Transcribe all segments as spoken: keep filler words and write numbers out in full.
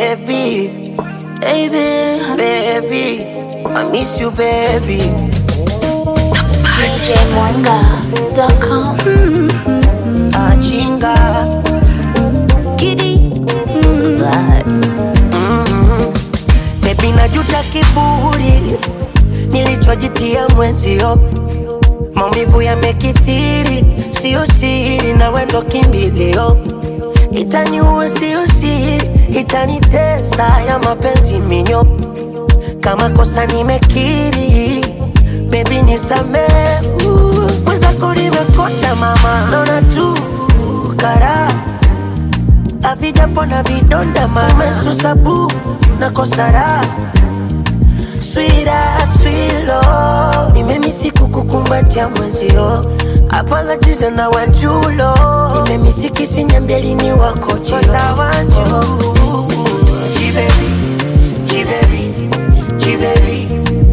baby, baby, baby, I miss you, baby. D J Mwanga dot com. Ajinga Giddy vibes. baby, najuta kiburi nilichojitia mwenzio, maumivu yamekithiri, sio siri, na wendo kimbilio. Itaniua sio siri, itanitesa ya mapenzi minyo. Kama kosa nimekiri, baby nisamehe. Mwenzako nimekota mama, naona tu kara havijapona vidonda mama, umesusa bu na kosara. Sweetheart, sweet love, nimemisi kukukumbatia mwenzio. Apologies and I want you low. Nimemisi kisi niambie lini wako jio. Cause I want you, G-baby, G-baby, G-baby,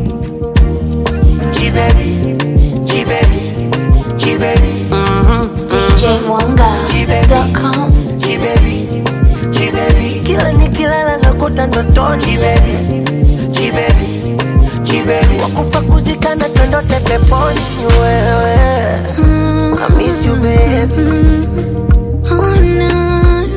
G-baby, G-baby, G-baby, D J Mwanga dot com. G-baby, G-baby, kila nikilala nakuta ndotoni. G-baby, G-baby, G-baby, wakufa kuzikana twendote peponi. Ni wewe, I miss you baby. Oh, no.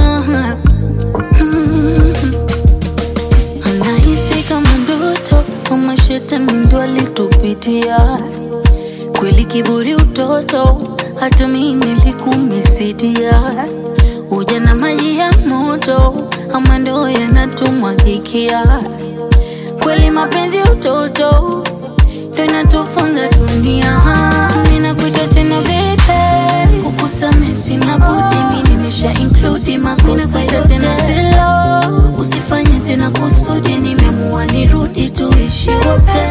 Anahisi kama ndoto, kama shetani ndo alitupitia. Kweli kiburi utoto, hata mimi nilikumisidia. Ujana maji ya moto, ama ndo yanatumwagikia. Kweli mapenzi utoto, ndo inatufunza dunia. Ninakuita tena baby, kukusamehe sina budi, mimi nimesha include makosa yote. Tena silo, usifanye tena kusudi, nimeamua nirudi tuishi wote.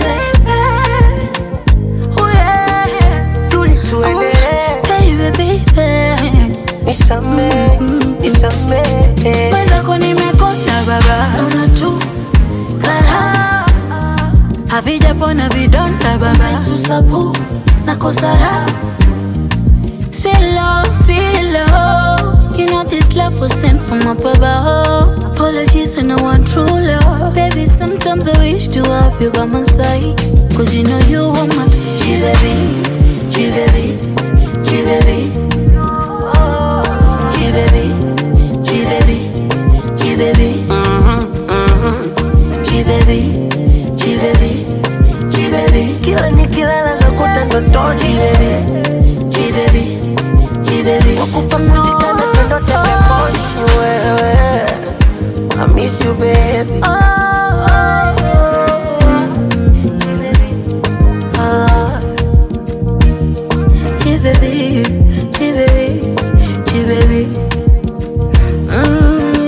Oh yeah, Rudi tuendelee, baby baby, nisamehe, nisamehe. mwenzako nimekonda baba, naona tu kara havijapona vidonda baba, susabu na kosara. Sweet love, sweet love, you know this love was sent from up above. Apologies and I want true love. Baby, sometimes I wish to have you by my side, cause you know you are my G-baby, G-baby, G-baby, G-baby, G-baby, G-baby, G-baby, G-baby, G-baby, Kila nikilala nakuta ndotoni. G-baby, G-baby, G-baby, wakufa kuzikana twendote peponi. Ni wewe, I miss you baby. oh, oh, oh. G-baby, G-baby, G-baby, mm.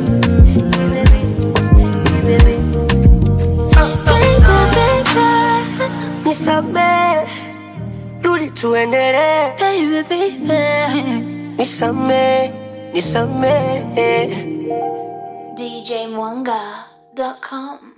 G-baby, Nisamehe, rudi tuendelee. baby, baby. Nisamehe, nisamehe. D J Mwanga dot com.